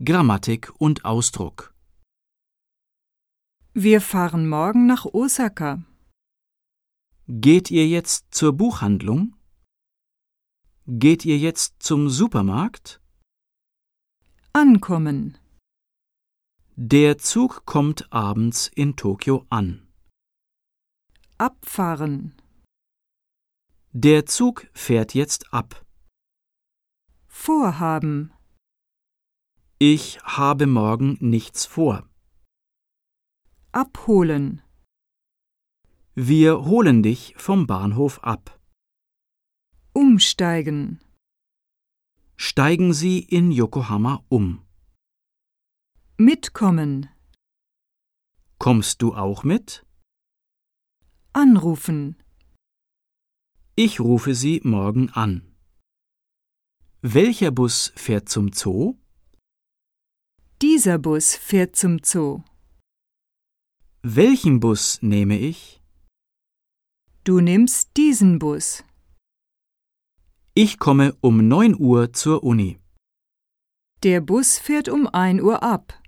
Grammatik und Ausdruck. Wir fahren morgen nach Osaka. Geht ihr jetzt zur Buchhandlung? Geht ihr jetzt zum Supermarkt? Ankommen. Der Zug kommt abends in Tokio an. Abfahren. Der Zug fährt jetzt ab. Vorhaben. Ich habe morgen nichts vor. Abholen. Wir holen dich vom Bahnhof ab. Umsteigen. Steigen Sie in Yokohama um. Mitkommen. Kommst du auch mit? Anrufen. Ich rufe Sie morgen an. Welcher Bus fährt zum Zoo? Dieser Bus fährt zum Zoo. Welchen Bus nehme ich? Du nimmst diesen Bus. Ich komme um 9 Uhr zur Uni. Der Bus fährt um 1 Uhr ab.